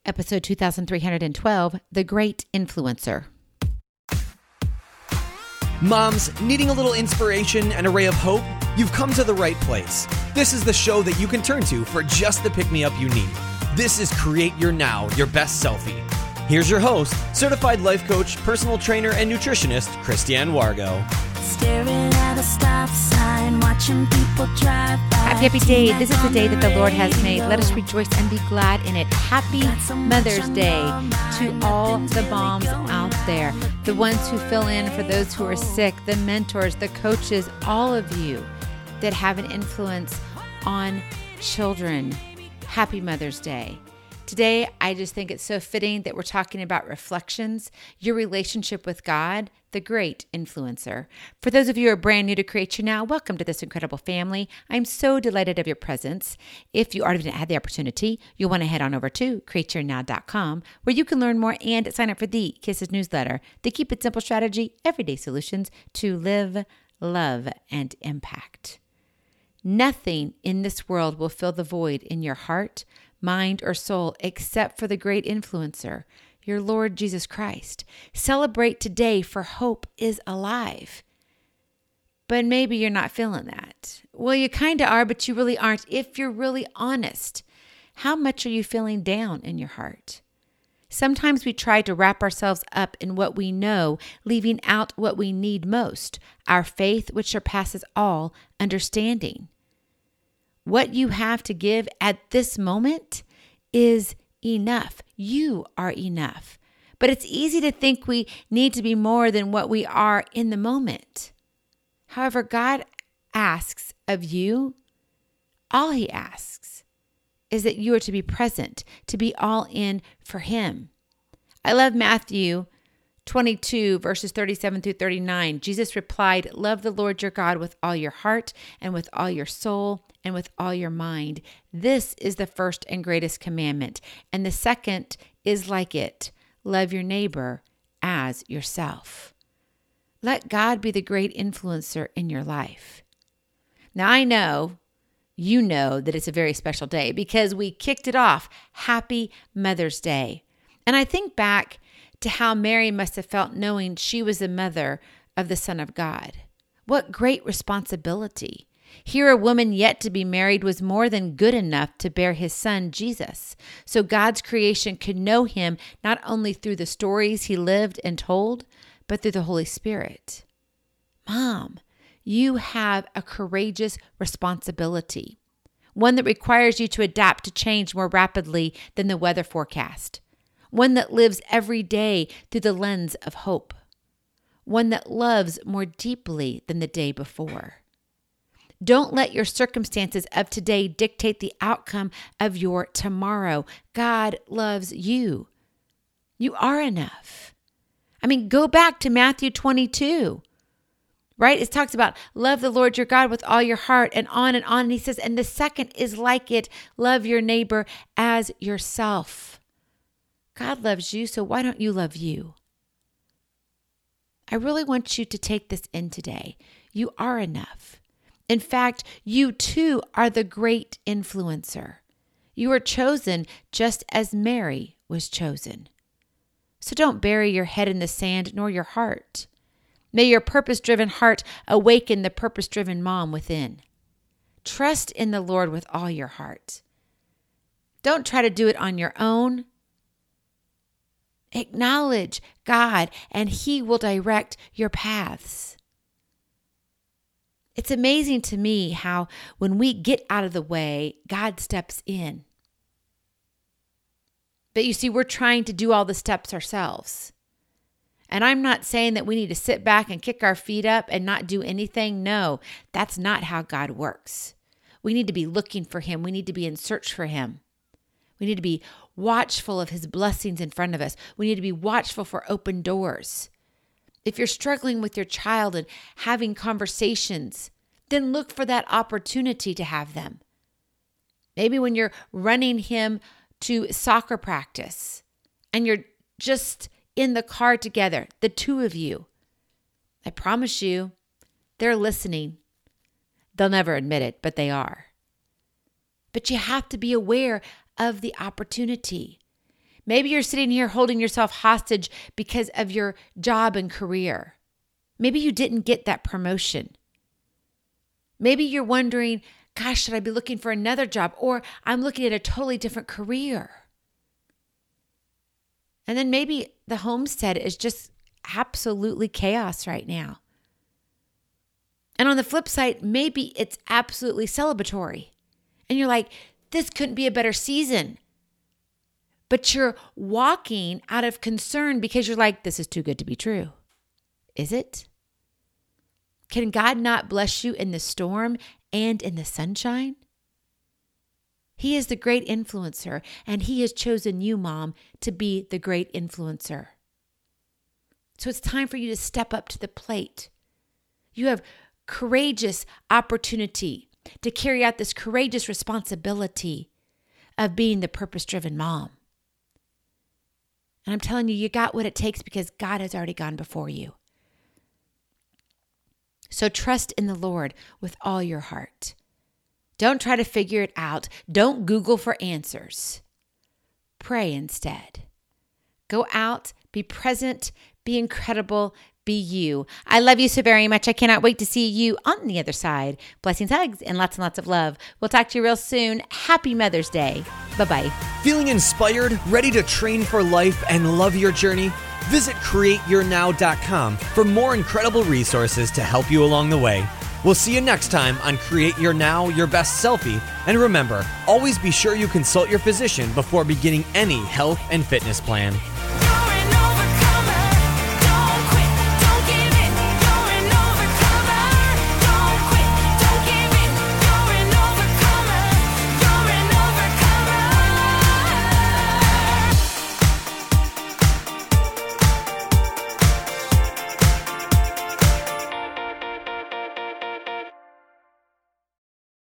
episode 2312, The Great Influencer. Moms, needing a little inspiration and a ray of hope? You've come to the right place. This is the show that you can turn to for just the pick-me-up you need. This is Create Your Now, Your Best Selfie. Here's your host, certified life coach, personal trainer, and nutritionist, Christiane Wargo. Staring at a stop sign, watching people drive by. Happy day. This is the day that the Lord has made. Let us rejoice and be glad in it. Happy Mother's Day to all the moms out there, the ones who fill in for those who are sick, the mentors, the coaches, all of you that have an influence on children. Happy Mother's Day. Today, I just think it's so fitting that we're talking about reflections, your relationship with God, the great influencer. For those of you who are brand new to Create Your Now, welcome to this incredible family. I'm so delighted of your presence. If you already had the opportunity, you'll want to head on over to createyournow.com, where you can learn more and sign up for the Kisses newsletter, the Keep It Simple strategy, everyday solutions to live, love, and impact. Nothing in this world will fill the void in your heart, mind, or soul except for the great influencer, your Lord Jesus Christ. Celebrate today, for hope is alive. But maybe you're not feeling that. Well, you kind of are, but you really aren't. If you're really honest, how much are you feeling down in your heart? Sometimes we try to wrap ourselves up in what we know, leaving out what we need most, our faith, which surpasses all understanding. What you have to give at this moment is enough. You are enough. But it's easy to think we need to be more than what we are in the moment. However, God asks of you, all He asks is that you are to be present, to be all in for Him. I love Matthew 22, verses 37 through 39. Jesus replied, "Love the Lord your God with all your heart and with all your soul and with all your mind. This is the first and greatest commandment. And the second is like it. Love your neighbor as yourself." Let God be the great influencer in your life. Now, I know you know that it's a very special day because we kicked it off. Happy Mother's Day. And I think back to how Mary must have felt knowing she was the mother of the Son of God. What great responsibility. Here, a woman yet to be married was more than good enough to bear His Son, Jesus, so God's creation could know Him not only through the stories He lived and told, but through the Holy Spirit. Mom, you have a courageous responsibility, one that requires you to adapt to change more rapidly than the weather forecast, one that lives every day through the lens of hope, one that loves more deeply than the day before. Don't let your circumstances of today dictate the outcome of your tomorrow. God loves you. You are enough. Go back to Matthew 22, right? It talks about love the Lord your God with all your heart and on and on. And He says, and the second is like it. Love your neighbor as yourself. God loves you, so why don't you love you? I really want you to take this in today. You are enough. In fact, you too are the great influencer. You are chosen just as Mary was chosen. So don't bury your head in the sand nor your heart. May your purpose-driven heart awaken the purpose-driven mom within. Trust in the Lord with all your heart. Don't try to do it on your own. Acknowledge God, and He will direct your paths. It's amazing to me how when we get out of the way, God steps in. But you see, we're trying to do all the steps ourselves. And I'm not saying that we need to sit back and kick our feet up and not do anything. No, that's not how God works. We need to be looking for Him. We need to be in search for Him. We need to be watchful of His blessings in front of us. We need to be watchful for open doors. If you're struggling with your child and having conversations, then look for that opportunity to have them. Maybe when you're running him to soccer practice and you're just in the car together, the two of you, I promise you, they're listening. They'll never admit it, but they are. But you have to be aware of the opportunity. Maybe you're sitting here holding yourself hostage because of your job and career. Maybe you didn't get that promotion. Maybe you're wondering, gosh, should I be looking for another job? Or I'm looking at a totally different career. And then maybe the homestead is just absolutely chaos right now. And on the flip side, maybe it's absolutely celebratory. And you're like, this couldn't be a better season. But you're walking out of concern because you're like, this is too good to be true. Is it? Can God not bless you in the storm and in the sunshine? He is the great influencer, and He has chosen you, Mom, to be the great influencer. So it's time for you to step up to the plate. You have courageous opportunity to carry out this courageous responsibility of being the purpose-driven mom. And I'm telling you, you got what it takes because God has already gone before you. So trust in the Lord with all your heart. Don't try to figure it out. Don't Google for answers. Pray instead. Go out, be present, be incredible, be you. I love you so very much. I cannot wait to see you on the other side. Blessings, hugs, and lots of love. We'll talk to you real soon. Happy Mother's Day. Bye-bye. Feeling inspired, ready to train for life and love your journey? Visit CreateYourNow.com for more incredible resources to help you along the way. We'll see you next time on Create Your Now, Your Best Selfie. And remember, always be sure you consult your physician before beginning any health and fitness plan.